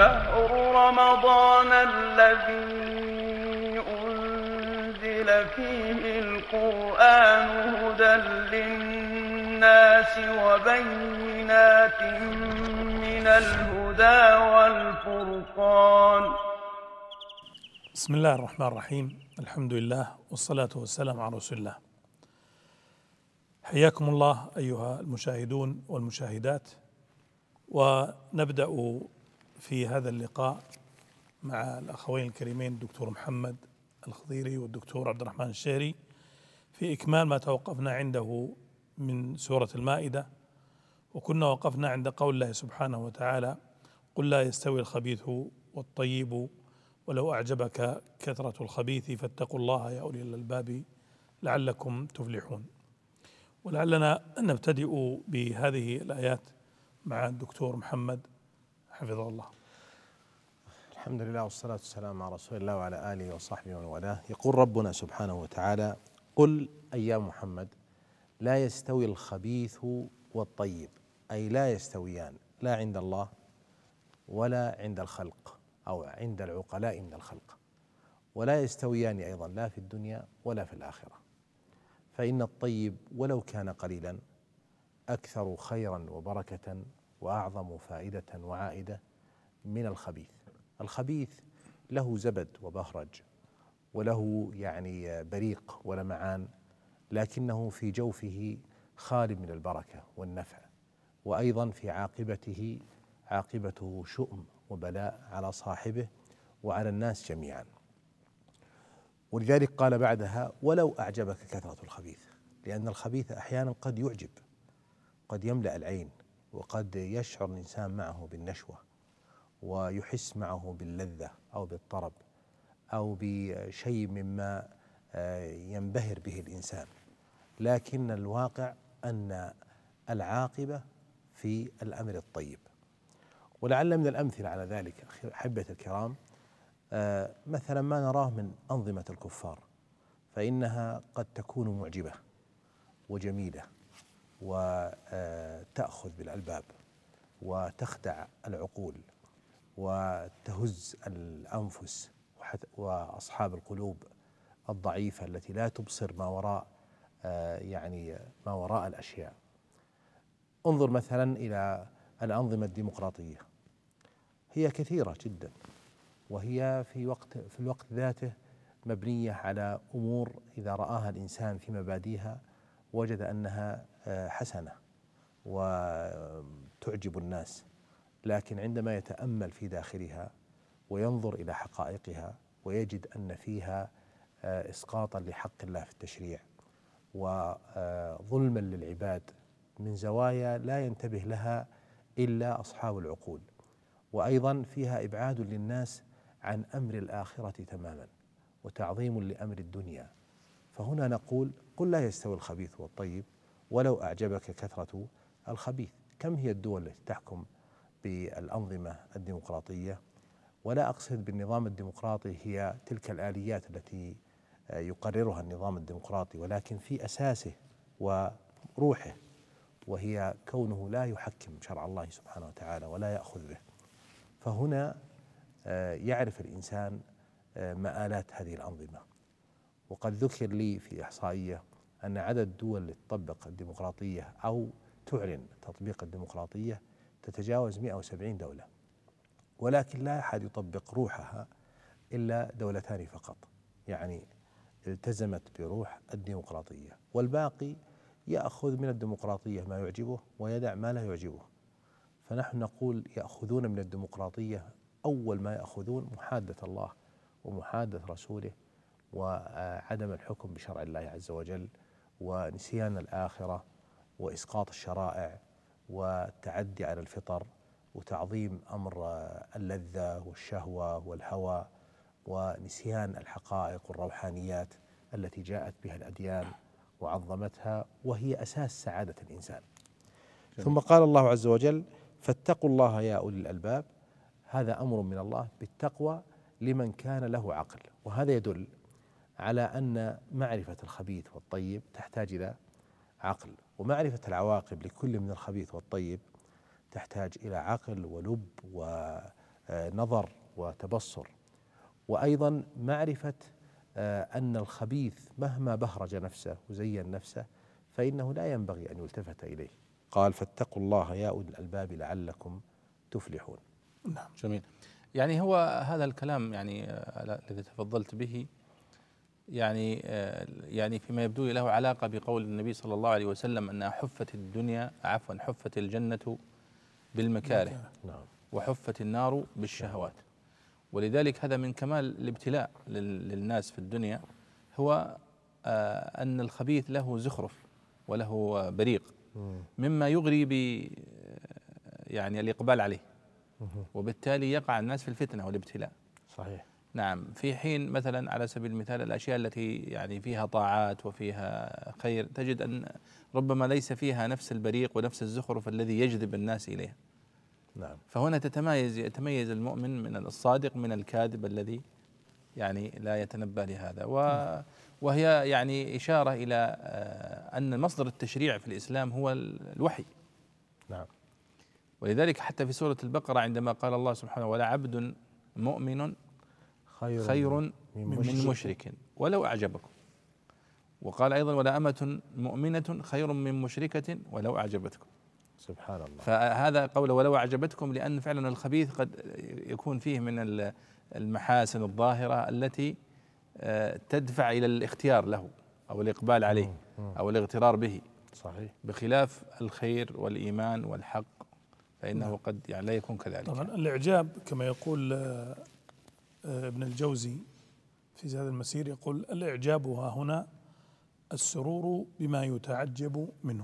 شهر رمضان الذي أنزل فيه القرآن هدى للناس وبينات من الهدى والفرقان. بسم الله الرحمن الرحيم. الحمد لله والصلاة والسلام على رسول الله. حياكم الله أيها المشاهدون والمشاهدات، ونبدأ في هذا اللقاء مع الأخوين الكريمين الدكتور محمد الخضيري والدكتور عبد الرحمن الشهري في إكمال ما توقفنا عنده من سورة المائدة، وكنا وقفنا عند قول الله سبحانه وتعالى: قل لا يستوي الخبيث والطيب ولو أعجبك كثرة الخبيث فاتقوا الله يا أولي الألباب لعلكم تفلحون. ولعلنا نبتدئ بهذه الآيات مع الدكتور محمد حفظه الله. الحمد لله والصلاة والسلام على رسول الله وعلى آله وصحبه ومن والاه. يقول ربنا سبحانه وتعالى: قل أي يا محمد لا يستوي الخبيث والطيب، أي لا يستويان، لا عند الله ولا عند الخلق أو عند العقلاء من الخلق، ولا يستويان أيضا لا في الدنيا ولا في الآخرة. فإن الطيب ولو كان قليلا أكثر خيرا وبركة وأعظم فائدة وعائدة من الخبيث. الخبيث له زبد وبهرج وله بريق ولمعان، لكنه في جوفه خال من البركة والنفع، وأيضا في عاقبته شؤم وبلاء على صاحبه وعلى الناس جميعا. ولذلك قال بعدها: ولو أعجبك كثرة الخبيث، لأن الخبيث أحيانا قد يعجب، قد يملأ العين، وقد يشعر الإنسان معه بالنشوة ويحس معه باللذة أو بالطرب أو بشيء مما ينبهر به الإنسان، لكن الواقع أن العاقبة في الأمر الطيب. ولعل من الأمثلة على ذلك أحبة الكرام مثلا ما نراه من أنظمة الكفار، فإنها قد تكون معجبة وجميلة وتأخذ بالألباب وتخدع العقول وتهز الأنفس وأصحاب القلوب الضعيفة التي لا تبصر ما وراء ما وراء الأشياء. انظر مثلا إلى الأنظمة الديمقراطية، هي كثيرة جدا، وهي في الوقت ذاته مبنية على أمور إذا رآها الإنسان في مبادئها وجد أنها حسنة وتعجب الناس، لكن عندما يتأمل في داخلها وينظر إلى حقائقها ويجد أن فيها إسقاطا لحق الله في التشريع وظلما للعباد من زوايا لا ينتبه لها إلا أصحاب العقول، وأيضا فيها إبعاد للناس عن أمر الآخرة تماما وتعظيم لأمر الدنيا. فهنا نقول: قل لا يستوي الخبيث والطيب ولو أعجبك كثرة الخبيث. كم هي الدول التي تحكم بالأنظمة الديمقراطية؟ ولا أقصد بالنظام الديمقراطي هي تلك الآليات التي يقررها النظام الديمقراطي، ولكن في أساسه وروحه، وهي كونه لا يحكم شرع الله سبحانه وتعالى ولا يأخذ به. فهنا يعرف الإنسان مآلات هذه الأنظمة. وقد ذكر لي في إحصائية أن عدد الدول التي تطبق الديمقراطية أو تعلن تطبيق الديمقراطية تتجاوز 170 دولة، ولكن لا أحد يطبق روحها إلا دولتان فقط، التزمت بروح الديمقراطية، والباقي يأخذ من الديمقراطية ما يعجبه ويدع ما لا يعجبه. فنحن نقول يأخذون من الديمقراطية، أول ما يأخذون محادة الله ومحادة رسوله وعدم الحكم بشرع الله عز وجل ونسيان الآخرة وإسقاط الشرائع والتعدي على الفطر وتعظيم أمر اللذة والشهوة والهوى ونسيان الحقائق والروحانيات التي جاءت بها الأديان وعظمتها، وهي أساس سعادة الإنسان. ثم قال الله عز وجل: فاتقوا الله يا أولي الألباب. هذا أمر من الله بالتقوى لمن كان له عقل، وهذا يدل على أن معرفة الخبيث والطيب تحتاج إلى عقل، ومعرفة العواقب لكل من الخبيث والطيب تحتاج إلى عقل ولب نظر وتبصر. وأيضا معرفة أن الخبيث مهما بهرج نفسه وزين نفسه فإنه لا ينبغي أن يلتفت إليه. قال فاتقوا الله يا أولي الألباب لعلكم تفلحون. نعم جميل. يعني هو هذا الكلام يعني الذي تفضلت به يعني فيما يبدو له علاقة بقول النبي صلى الله عليه وسلم أنها حفت الجنة بالمكاره وحفت النار بالشهوات. ولذلك هذا من كمال الابتلاء للناس في الدنيا، هو أن الخبيث له زخرف وله بريق مما يغري يعني الإقبال عليه، وبالتالي يقع الناس في الفتنة والابتلاء. صحيح. نعم. في حين مثلا على سبيل المثال الأشياء التي يعني فيها طاعات وفيها خير تجد أن ربما ليس فيها نفس البريق ونفس الزخرف الذي يجذب الناس إليها. نعم. فهنا يتميز المؤمن من الصادق من الكاذب الذي يعني لا يتنبه لهذا. وهي يعني إشارة إلى أن مصدر التشريع في الإسلام هو الوحي. نعم. ولذلك حتى في سورة البقرة عندما قال الله سبحانه ولا عبد مؤمن خير من مشرك ولو أعجبكم، وقال أيضا ولا أمة مؤمنة خير من مشركة ولو أعجبتكم. سبحان الله. فهذا قول ولو أعجبتكم، لأن فعلا الخبيث قد يكون فيه من المحاسن الظاهرة التي تدفع إلى الاختيار له أو الإقبال عليه أو الاغترار به. صحيح. بخلاف الخير والإيمان والحق فإنه قد يعني لا يكون كذلك. طبعا الإعجاب كما يقول ابن الجوزي في زاد المسير، يقول الإعجاب ها هنا السرور بما يتعجب منه.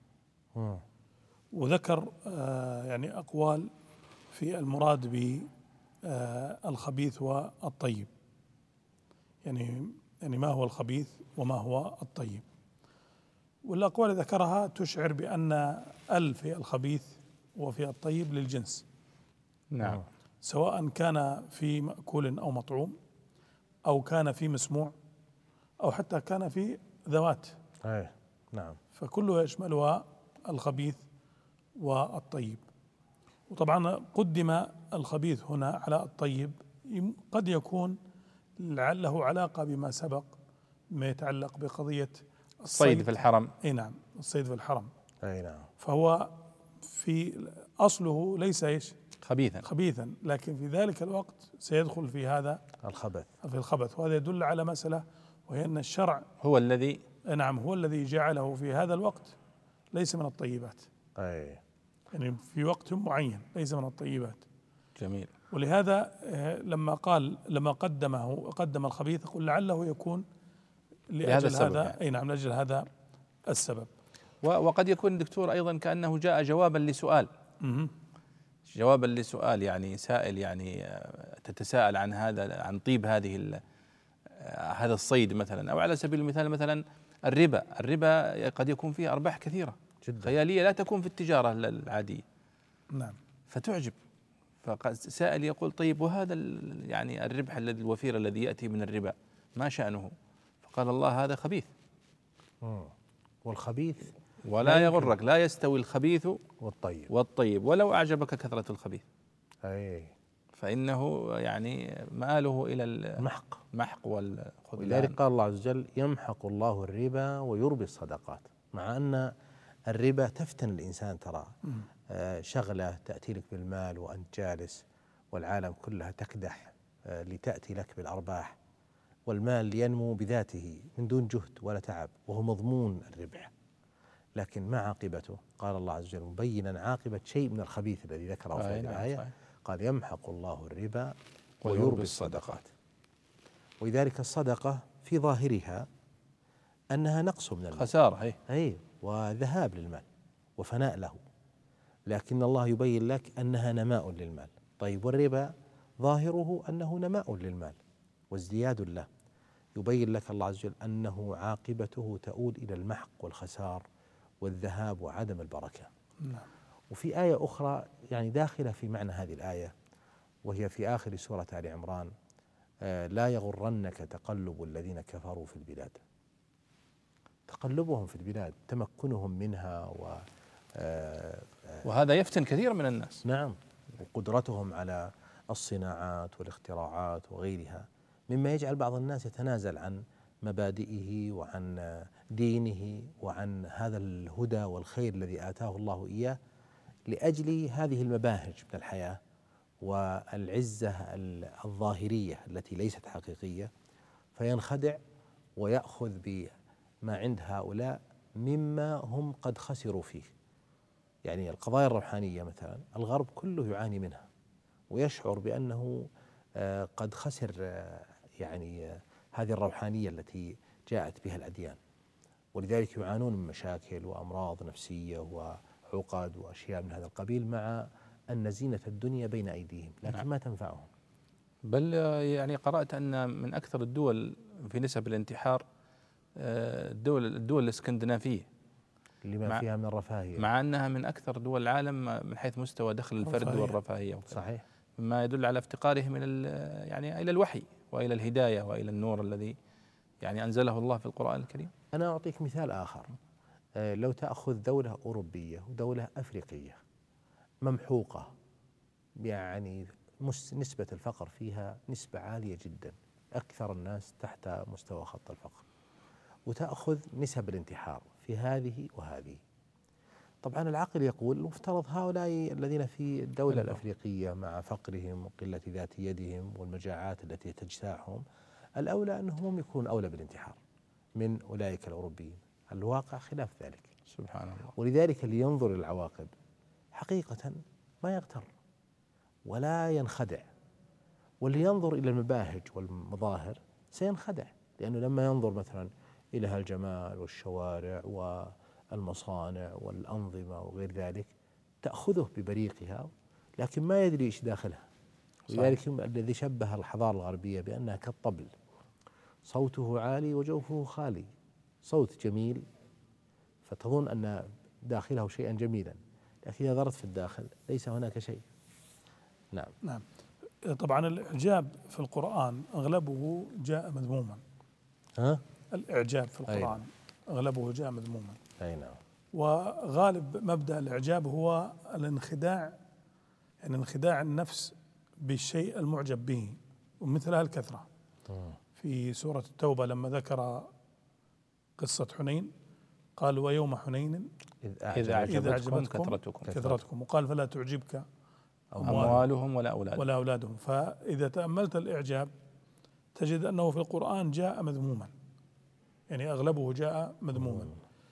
وذكر يعني أقوال في المراد بالخبيث والطيب، يعني ما هو الخبيث وما هو الطيب. والأقوال اللي ذكرها تشعر بأن في الخبيث وفي الطيب للجنس. نعم. سواء كان في مأكول أو مطعوم أو كان في مسموع أو حتى كان في ذوات. نعم. فكله يشملها الخبيث والطيب. وطبعا قدم الخبيث هنا على الطيب، قد يكون له علاقة بما سبق ما يتعلق بقضية الصيد في الحرم. اي نعم، الصيد في الحرم. اي نعم. فهو في أصله ليس خبيثا، لكن في ذلك الوقت سيدخل في هذا الخبث. وهذا يدل على مسألة، وهي أن الشرع هو الذي هو الذي جعله في هذا الوقت ليس من الطيبات. يعني في وقت معين ليس من الطيبات. جميل. ولهذا لما قدم الخبيث قل لعله يكون لأجل هذا يعني. نعم، لأجل هذا السبب. وقد يكون دكتور أيضا كأنه جاء جوابا لسؤال يعني سائل يعني تتساءل عن عن طيب هذا الصيد مثلا، أو على سبيل المثال مثلا الربا قد يكون فيه أرباح كثيرة جدا خيالية لا تكون في التجارة العادية. نعم. فتعجب، فسائل يقول طيب وهذا يعني الربح الوفير الذي يأتي من الربا ما شأنه؟ فقال الله هذا خبيث. والخبيث ولا يغرك، لا يستوي الخبيث والطيب ولو أعجبك كثرة الخبيث. فإنه يعني مآله إلى المحق والخذلان. ولذلك قال الله عز وجل يمحق الله الربا ويربي الصدقات، مع أن الربا تفتن الإنسان. ترى شغلة تأتي لك بالمال وأنت جالس والعالم كلها تكدح لتأتي لك بالأرباح، والمال ينمو بذاته من دون جهد ولا تعب وهو مضمون الربح. لكن ما عاقبته؟ قال الله عز وجل مبينا عاقبة شيء من الخبيث الذي ذكره في الآية، قال يمحق الله الربا ويربي الصدقات. ولذلك الصدقة في ظاهرها أنها نقص من المال، خسارة وذهاب للمال وفناء له، لكن الله يبين لك أنها نماء للمال. طيب والربا ظاهره أنه نماء للمال وازدياد له، يبين لك الله عز وجل أنه عاقبته تؤول إلى المحق والخسار والذهاب وعدم البركة. وفي آية أخرى يعني داخلة في معنى هذه الآية، وهي في آخر سورة آل عمران لا يغرنك تقلب الذين كفروا في البلاد. تقلبهم في البلاد، تمكنهم منها وهذا يفتن كثير من الناس. نعم. وقدرتهم على الصناعات والاختراعات وغيرها، مما يجعل بعض الناس يتنازل عن مبادئه وعن دينه وعن هذا الهدى والخير الذي آتاه الله إياه لأجل هذه المباهج من الحياة والعزة الظاهرية التي ليست حقيقية، فينخدع ويأخذ بما عند هؤلاء مما هم قد خسروا فيه. يعني القضايا الروحانية مثلا الغرب كله يعاني منها ويشعر بأنه قد خسر يعني هذه الروحانية التي جاءت بها الأديان، ولذلك يعانون من مشاكل وأمراض نفسية وعقد وأشياء من هذا القبيل، مع أن زينة الدنيا بين أيديهم لكن ما تنفعهم. بل يعني قرأت أن من أكثر الدول في نسب الانتحار الدول الاسكندنافية لما فيها من الرفاهية، مع أنها من أكثر دول العالم من حيث مستوى دخل الفرد والرفاهية. صحيح، مما يدل على افتقارهم يعني إلى الوحي وإلى الهداية وإلى النور الذي يعني أنزله الله في القرآن الكريم. أنا أعطيك مثال آخر. لو تأخذ دولة أوروبية ودولة أفريقية ممحوقة، يعني نسبة الفقر فيها نسبة عالية جدا، أكثر الناس تحت مستوى خط الفقر، وتأخذ نسب الانتحار في هذه وهذه. طبعا العقل يقول المفترض هؤلاء الذين في الدولة الأفريقية مع فقرهم وقلة ذات يدهم والمجاعات التي تجتاحهم الأولى أنهم يكونوا أولى بالانتحار من أولئك الأوروبيين. الواقع خلاف ذلك سبحان الله. ولذلك اللي ينظر للعواقب حقيقة ما يغتر ولا ينخدع، واللي ينظر إلى المباهج والمظاهر سينخدع، لأنه لما ينظر مثلا إلى هالجمال والشوارع والمصانع والأنظمة وغير ذلك تأخذه ببريقها لكن ما يدري إيش داخلها. لذلك الذي شبه الحضارة الغربية بأنها كالطبل، صوته عالي وجوفه خالي، صوت جميل فتظن أن داخله شيئا جميلا، لكن إذا نظرت في الداخل ليس هناك شيء. نعم. طبعا الإعجاب في القرآن أغلبه جاء مذموما. الإعجاب في القرآن أغلبه جاء مذموما. أي نعم. وغالب مبدأ الإعجاب هو الانخداع، يعني انخداع النفس بالشيء المعجب به، ومثلها الكثرة. في سورة التوبة لما ذكر قصة حنين قال ويوم حنين إذ أعجبتكم كثرتكم وقال فلا تعجبك أموالهم ولا أولادهم. فإذا تأملت الإعجاب تجد أنه في القرآن جاء مذموما، يعني أغلبه جاء مذموما.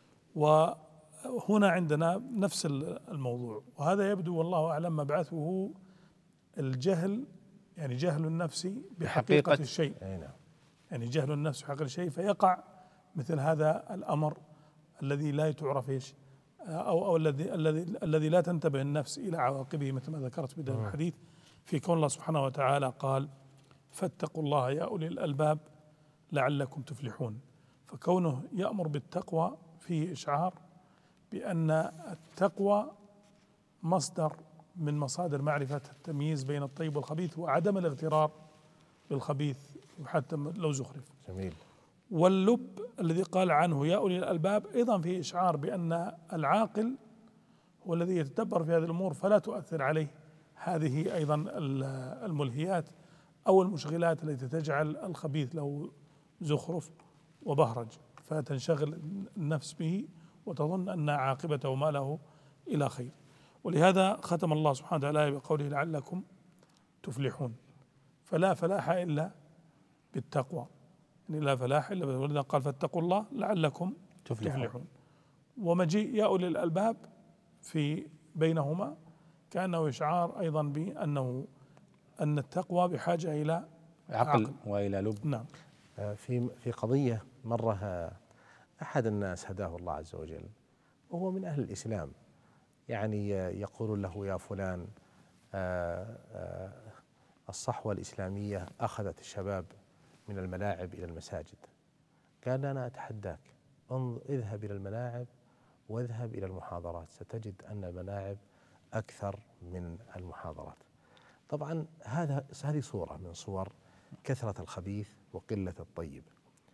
وهنا عندنا نفس الموضوع، وهذا يبدو والله أعلم مبعثه الجهل، يعني جهل النفس بحقيقة الشيء. يعني جهل النفس بحقيقة الشيء، فيقع مثل هذا الأمر الذي لا تعرف ايش أو الذي لا تنتبه النفس إلى عواقبه، مثل ما ذكرت بداية الحديث في كون الله سبحانه وتعالى قال فاتقوا الله يا أولي الألباب لعلكم تفلحون. فكونه يأمر بالتقوى فيه إشعار بأن التقوى مصدر من مصادر معرفة التمييز بين الطيب والخبيث وعدم الاغترار بالخبيث حتى لو زخرف. جميل. واللب الذي قال عنه يا أولي الألباب أيضا فيه إشعار بأن العاقل هو الذي يتدبر في هذه الأمور فلا تؤثر عليه هذه أيضا الملهيات أو المشغلات التي تجعل الخبيث له زخرف وبهرج، فتنشغل النفس به وتظن أن عاقبته وما له إلى خير. ولهذا ختم الله سبحانه وتعالى بقوله لعلكم تفلحون، فلا فلاح إلا بالتقوى، يعني لا فلاح إلا بالتقوى. ولذا قال فاتقوا الله لعلكم تفلحون. ومجيء يا أولي الألباب في بينهما كأنه إشعار أيضا بأنه أن التقوى بحاجة إلى عقل وإلى لب. نعم. في قضية مرة أحد الناس هداه الله عز وجل وهو من أهل الإسلام، يعني يقول له يا فلان الصحوة الإسلامية أخذت الشباب من الملاعب إلى المساجد. قال أنا أتحداك اذهب إلى الملاعب واذهب إلى المحاضرات، ستجد أن الملاعب أكثر من المحاضرات. طبعا هذه صورة من صور كثرة الخبيث وقلة الطيب.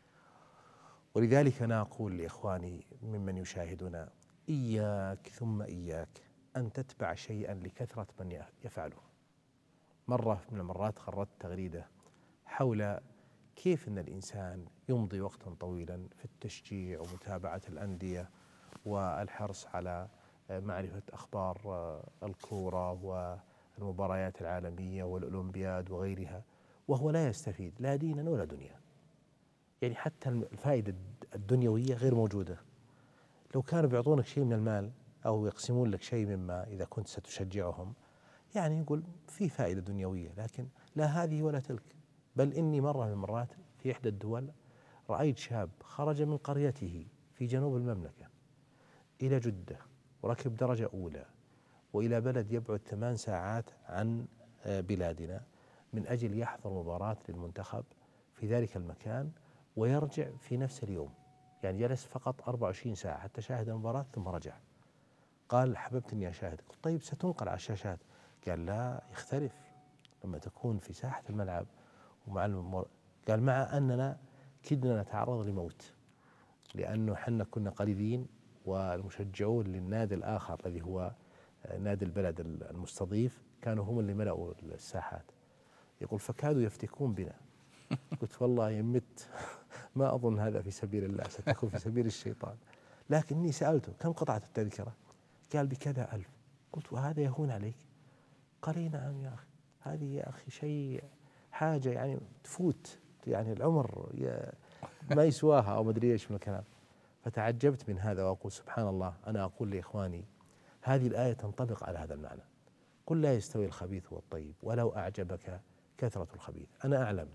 ولذلك أنا أقول لإخواني ممن يشاهدنا إياك ثم إياك أن تتبع شيئا لكثرة من يفعله. مرة من المرات قرأت تغريدة حول كيف أن الإنسان يمضي وقتا طويلا في التشجيع ومتابعة الأندية والحرص على معرفة أخبار الكورة والمباريات العالمية والأولمبياد وغيرها، وهو لا يستفيد لا دينا ولا دنيا. يعني حتى الفائدة الدنيوية غير موجودة. لو كانوا بيعطونك شيء من المال أو يقسمون لك شيء مما إذا كنت ستشجعهم، يعني يقول في فائدة دنيوية، لكن لا هذه ولا تلك. بل إني مرة من المرات في إحدى الدول رأيت شاب خرج من قريته في جنوب المملكة إلى جدة وركب درجة أولى وإلى بلد يبعد 8 ساعات عن بلادنا من أجل يحضر مباراة للمنتخب في ذلك المكان ويرجع في نفس اليوم. يعني جلس فقط 24 ساعة حتى شاهد المباراة ثم رجع. قال حببت إني أشاهد. قلت طيب ستنقل على الشاشات. قال لا، يختلف لما تكون في ساحة الملعب ومع قال مع أننا كدنا نتعرض لموت، لأنه حنا كنا قريبين والمشجعون للنادي الآخر الذي هو نادي البلد المستضيف كانوا هم اللي ملأوا الساحات. يقول فكادوا يفتكون بنا. قلت والله يمت ما أظن هذا في سبيل الله، ستكون في سبيل الشيطان. لكني سألته كم قطعة التذكرة؟ قال بكذا 1000. قلت وهذا يهون عليك؟ قال لي نعم يا أخي، هذه يا أخي شيء حاجة يعني تفوت يعني العمر ما يسواها أو مدري إيش من الكلام. فتعجبت من هذا وأقول سبحان الله. أنا أقول لإخواني هذه الآية تنطبق على هذا المعنى. قل لا يستوي الخبيث والطيب ولو أعجبك كثرة الخبيث. أنا أعلم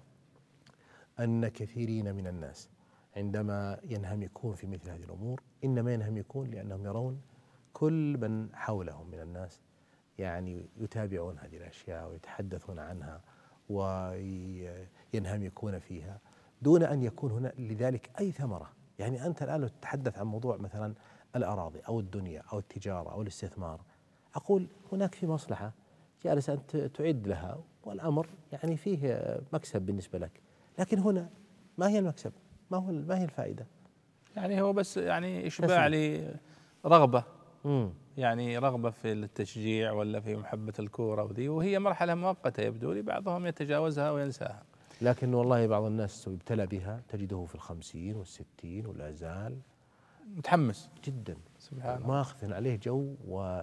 أن كثيرين من الناس عندما ينهمكون في مثل هذه الأمور إنما ينهمكون لأنهم يرون كل من حولهم من الناس يعني يتابعون هذه الأشياء ويتحدثون عنها وينهمكون فيها دون أن يكون هنا لذلك أي ثمرة. يعني أنت الآن لو تتحدث عن موضوع مثلا الأراضي أو الدنيا أو التجارة أو الاستثمار، أقول هناك في مصلحة جالس أنت تعد لها والأمر يعني فيه مكسب بالنسبة لك، لكن هنا ما هي المكسب؟ ما هي الفائدة؟ يعني هو بس يعني إشباع لرغبة، يعني رغبة في التشجيع ولا في محبة الكورة وذي، وهي مرحلة مؤقتة يبدو لي، بعضهم يتجاوزها وينساها. لكن والله بعض الناس يبتلى بها تجده في 50 والستين ولا زال متحمس جدا سبحان الله، ماخذ عليه جو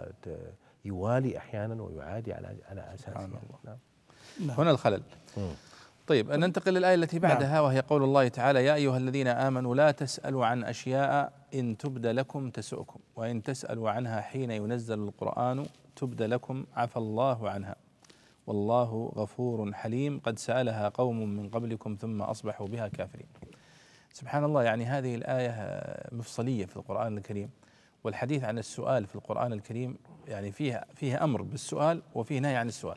ويوالي أحيانا ويعادي على أساس سبحان يعني. الله. هنا الخلل. طيب ننتقل للآية التي بعدها وهي قول الله تعالى يا أيها الذين آمنوا لا تسألوا عن أشياء إن تبد لكم تسؤكم وإن تسألوا عنها حين ينزل القرآن تبد لكم عفى الله عنها والله غفور حليم قد سألها قوم من قبلكم ثم أصبحوا بها كافرين. سبحان الله، يعني هذه الآية مفصلية في القرآن الكريم، والحديث عن السؤال في القرآن الكريم يعني فيها أمر بالسؤال وفيه نهي عن السؤال.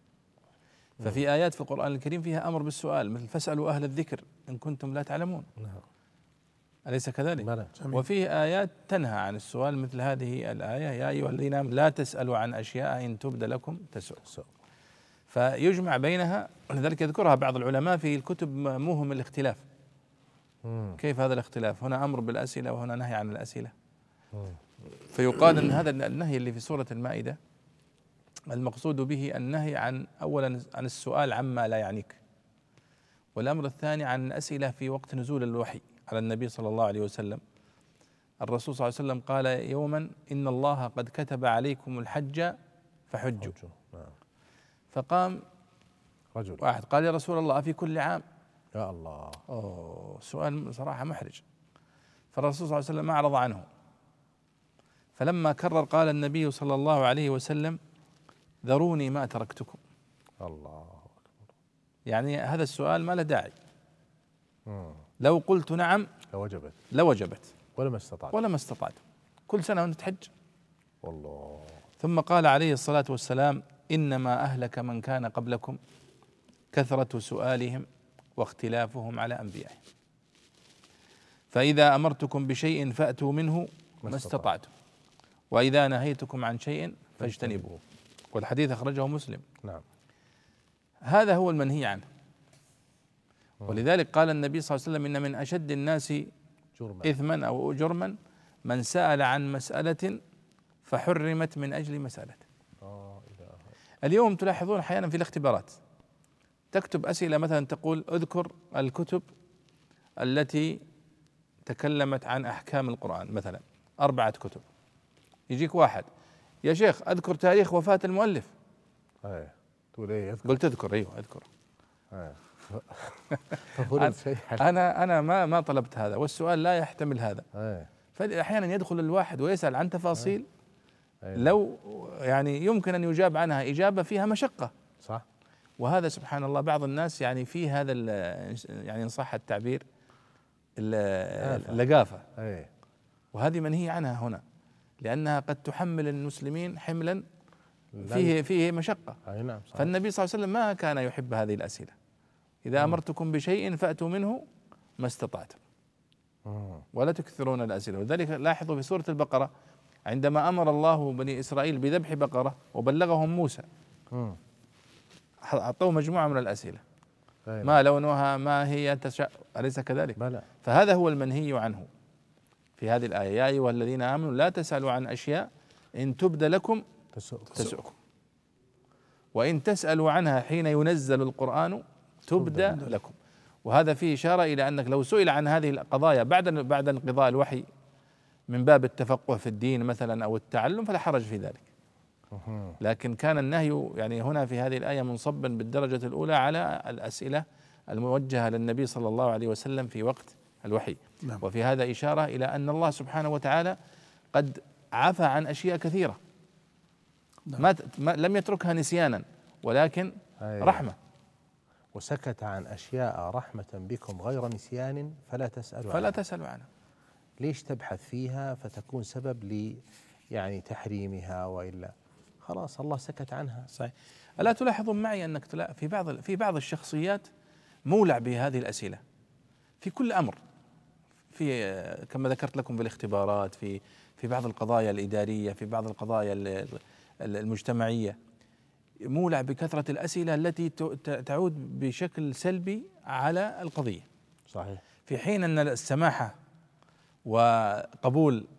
ففي آيات في القرآن الكريم فيها أمر بالسؤال مثل فاسألوا أهل الذكر إن كنتم لا تعلمون، أليس كذلك؟ وفيه آيات تنهى عن السؤال مثل هذه الآية يا أيها الذين آمنوا لا تسألوا عن أشياء إن تبد لكم تسؤ. فيجمع بينها، ولذلك يذكرها بعض العلماء في الكتب موهم الاختلاف. كيف هذا الاختلاف؟ هنا أمر بالأسئلة وهنا نهي عن الأسئلة. فيقال أن هذا النهي اللي في سورة المائدة المقصود به النهي عن أولا عن السؤال عما لا يعنيك، والأمر الثاني عن الأسئلة في وقت نزول الوحي على النبي صلى الله عليه وسلم. الرسول صلى الله عليه وسلم قال يوما إن الله قد كتب عليكم الحج فحجوا. فقام رجل واحد قال يا رسول الله أفي كل عام؟ يا الله، سؤال صراحة محرج. فالرسول صلى الله عليه وسلم أعرض عنه، فلما كرر قال النبي صلى الله عليه وسلم ذروني ما تركتكم. الله أكبر. يعني هذا السؤال ما له داعي، لو قلت نعم لوجبت ولما استطعت كل سنة وأنت تحج. والله. ثم قال عليه الصلاة والسلام إنما أهلك من كان قبلكم كثرة سؤالهم واختلافهم على أنبيائهم، فإذا أمرتكم بشيء فأتوا منه ما استطعتم وإذا نهيتكم عن شيء فاجتنبوه. والحديث أخرجه مسلم. نعم. هذا هو المنهي عنه. ولذلك قال النبي صلى الله عليه وسلم إن من أشد الناس إثما أو جرما من سأل عن مسألة فحرمت من أجل مسألة. اليوم تلاحظون أحيانا في الاختبارات تكتب أسئلة مثلا تقول اذكر الكتب التي تكلمت عن أحكام القرآن، مثلا 4 كتب، يجيك واحد يا شيخ أذكر تاريخ وفاة المؤلف. تقول ايه؟ اذكر. قلت اذكر، ايوه اذكر. انا ما طلبت هذا، والسؤال لا يحتمل هذا. فاحيانا يدخل الواحد ويسأل عن تفاصيل لو يعني يمكن ان يجاب عنها اجابه فيها مشقه. صح. وهذا سبحان الله بعض الناس يعني في هذا يعني ان صح التعبير اللقافه، وهذه منهي عنها هنا، لانها قد تحمل المسلمين حملا فيه مشقه. نعم. فالنبي صلى الله عليه وسلم ما كان يحب هذه الاسئله. اذا امرتكم بشيء فاتوا منه ما استطعتم ولا تكثرون الاسئله. ولذلك لاحظوا في سوره البقره عندما امر الله بني اسرائيل بذبح بقره وبلغهم موسى اعطوه مجموعه من الاسئله، ما لونها، ما هي، اليس كذلك؟ بلى. فهذا هو المنهي عنه في هذه الايه، يا ايها الذين امنوا لا تسالوا عن اشياء ان تبد لكم تسؤكم وان تسالوا عنها حين ينزل القران تبدى لكم. وهذا فيه اشاره الى انك لو سئل عن هذه القضايا بعد انقضاء الوحي من باب التفقه في الدين مثلا او التعلم فلا حرج في ذلك، لكن كان النهي يعني هنا في هذه الآية منصبا بالدرجة الأولى على الأسئلة الموجهة للنبي صلى الله عليه وسلم في وقت الوحي. نعم. وفي هذا إشارة إلى أن الله سبحانه وتعالى قد عفى عن أشياء كثيرة. نعم. لم يتركها نسيانا ولكن رحمة، وسكت عن أشياء رحمة بكم غير نسيان فلا تسألوا عنها. ليش تبحث فيها فتكون سبب يعني تحريمها، وإلا خلاص الله سكت عنها. صحيح. ألا تلاحظون معي أنك في بعض الشخصيات مولع بهذه الأسئلة في كل أمر، في كما ذكرت لكم بالاختبارات، في بعض القضايا الإدارية، في بعض القضايا المجتمعية، مولع بكثرة الأسئلة التي تعود بشكل سلبي على القضية. صحيح. في حين أن السماحة وقبول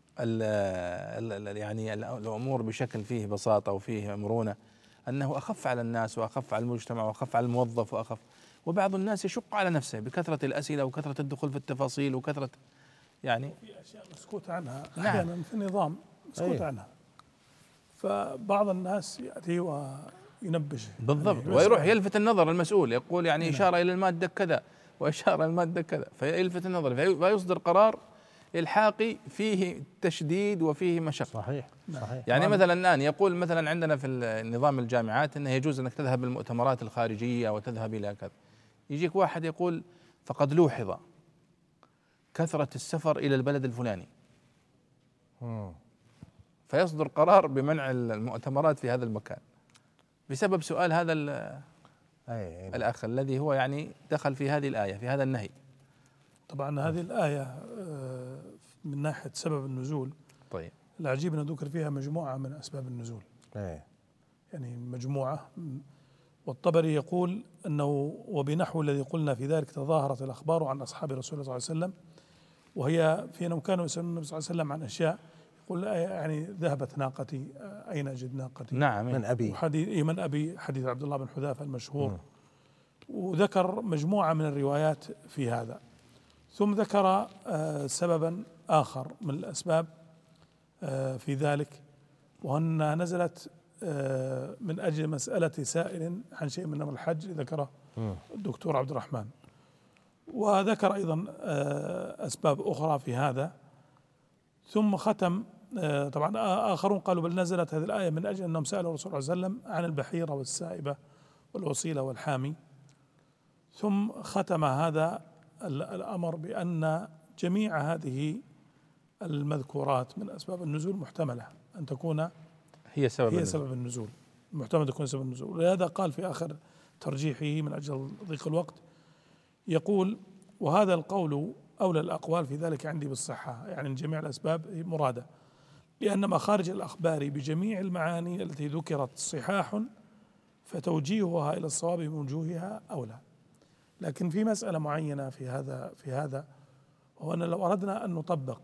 يعني الأمور بشكل فيه بساطة وفيه مرونة أنه أخف على الناس وأخف على المجتمع وأخف على الموظف وبعض الناس يشق على نفسه بكثرة الأسئلة وكثرة الدخول في التفاصيل وكثرة يعني في أشياء مسكوت عنها أحيانا في النظام مسكوت عنها، فبعض الناس يأتي وينبش بالضبط يعني ويروح يلفت النظر المسؤول، يقول يعني إشارة إلى المادة كذا وإشارة إلى المادة كذا، فيلفت النظر فيصدر قرار إلحاقي فيه تشديد وفيه مشقة. صحيح. يعني مثلا الآن يقول مثلا عندنا في نظام الجامعات أنه يجوز أنك تذهب للمؤتمرات الخارجية وتذهب إلى كذا، يجيك واحد يقول فقد لوحظ كثرة السفر إلى البلد الفلاني فيصدر قرار بمنع المؤتمرات في هذا المكان بسبب سؤال هذا الأخ الذي هو يعني دخل في هذه الآية في هذا النهي. طبعا هذه الآية من ناحية سبب النزول، طيب العجيب أن ذكر فيها مجموعة من أسباب النزول، يعني مجموعة. والطبري يقول أنه وبنحو الذي قلنا في ذلك تظاهرت الأخبار عن أصحاب رسول الله صلى الله عليه وسلم، وهي في أنهم كانوا يسألون النبي صلى الله عليه وسلم عن أشياء، يقول يعني ذهبت ناقتي أين أجد ناقتي؟ نعم من أبي حديث عبد الله بن حذافة المشهور. وذكر مجموعة من الروايات في هذا، ثم ذكر سببا آخر من الأسباب في ذلك، وأنها نزلت من أجل مسألة سائل عن شيء من أمر الحج ذكره الدكتور عبد الرحمن، وذكر أيضا أسباب أخرى في هذا. ثم ختم طبعا آخرون قالوا بل نزلت هذه الآية من أجل أنهم سألوا الرسول صلى الله عليه وسلم عن البحيرة والسائبة والوصيلة والحامي. ثم ختم هذا الأمر بأن جميع هذه المذكورات من أسباب النزول محتملة أن تكون هي سبب النزول، محتمل تكون سبب النزول. ولهذا قال في آخر ترجيحه من أجل ضيق الوقت، يقول وهذا القول أولى الأقوال في ذلك عندي بالصحة، يعني جميع الأسباب مرادة، لأن مخارج الأخبار بجميع المعاني التي ذكرت صحاح فتوجيهها إلى الصواب من وجوهها أولى. لكن في مسألة معينة في هذا هو أن لو أردنا أن نطبق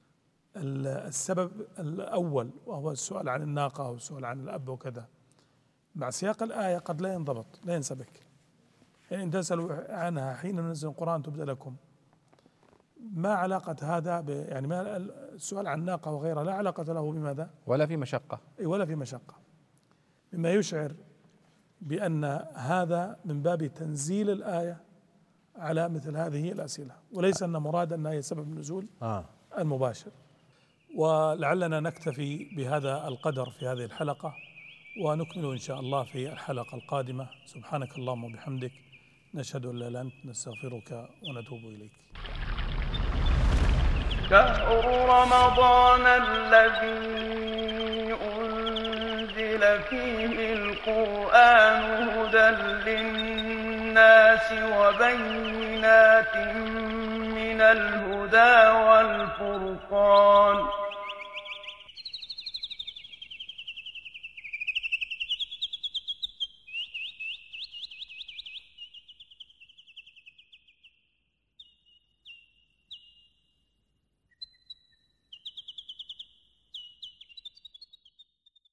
السبب الأول وهو السؤال عن الناقة والسؤال عن الأب وكذا مع سياق الآية قد لا ينضبط، لا ينسبك. يعني إن تسألوا عنها حين ننزل القرآن تبدأ لكم، ما علاقة هذا يعني ما السؤال عن الناقة وغيرها لا علاقة له بماذا؟ ولا في مشقة، ولا في مشقة، مما يشعر بأن هذا من باب تنزيل الآية على مثل هذه الأسئلة، وليس أن مراد أنها هي سبب النزول المباشر. ولعلنا نكتفي بهذا القدر في هذه الحلقة، ونكمل إن شاء الله في الحلقة القادمة. سبحانك اللهم وبحمدك، نشهد أن لا إله إلا أنت، نستغفرك ونتوب إليك. شهر رمضان الذي أنزل فيه القرآن هدى للناس وبينات من الهدى والفرقان